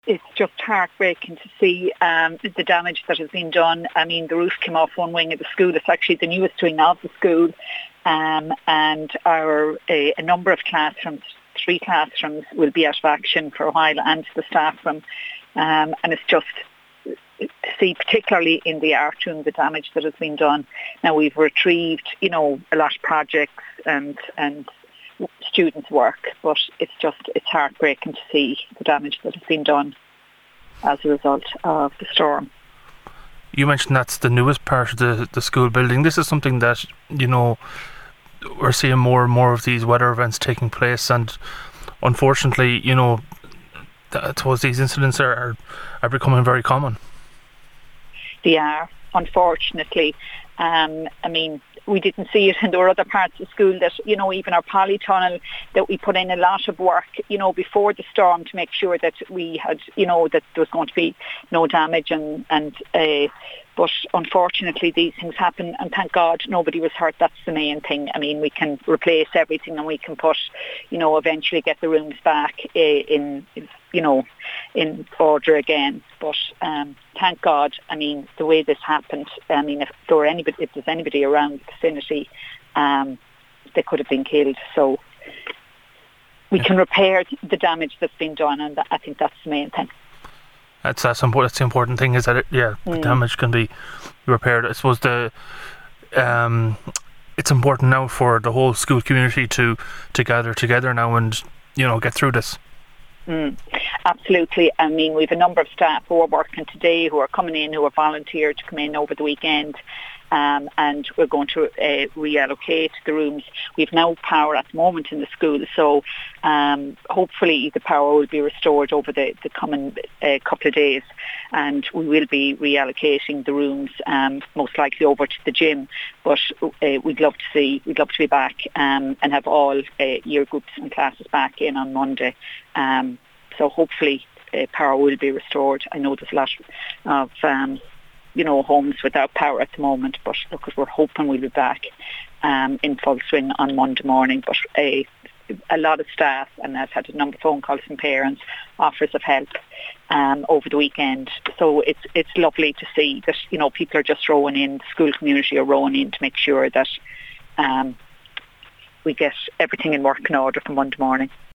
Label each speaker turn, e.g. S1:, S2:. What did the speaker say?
S1: it's just heartbreaking to see the damage that has been done. I mean, the roof came off one wing of the school. It's actually the newest wing of the school, and a number of classrooms, 3 classrooms, will be out of action for a while, and the staff room. And it's just to see, particularly in the art room, the damage that has been done. Now we've retrieved, a lot of projects and students' work, but it's heartbreaking to see the damage that has been done as a result of the storm.
S2: You mentioned that's the newest part of the school building. This is something that, we're seeing more and more of these weather events taking place, and unfortunately, I suppose these incidents are becoming very common.
S1: They are, unfortunately. We didn't see it, and there were other parts of school that, even our polytunnel, that we put in a lot of work, before the storm to make sure that we had, that there was going to be no damage, but unfortunately these things happen, and thank God nobody was hurt. That's the main thing. I mean, we can replace everything, and we can put, eventually get the rooms back in order again. But thank God, the way this happened, if there's anybody around the vicinity, they could have been killed. So we can repair the damage that's been done, and I think that's the main thing.
S2: That's the important thing, is that the damage can be repaired. I suppose it's important now for the whole school community to gather together now and get through this.
S1: Absolutely. We have a number of staff who are working today, who are coming in, who are volunteered to come in over the weekend, and we're going to reallocate the rooms. We've now power at the moment in the school, so hopefully the power will be restored over the coming couple of days, and we will be reallocating the rooms, most likely over to the gym. But we'd love to be back and have all year groups and classes back in on Monday. So hopefully power will be restored. I know there's a lot of homes without power at the moment, but look, we're hoping we'll be back in full swing on Monday morning. But a lot of staff, and I've had a number of phone calls from parents, offers of help over the weekend. So it's lovely to see that people are just rowing in, the school community are rowing in to make sure that we get everything in working order for Monday morning.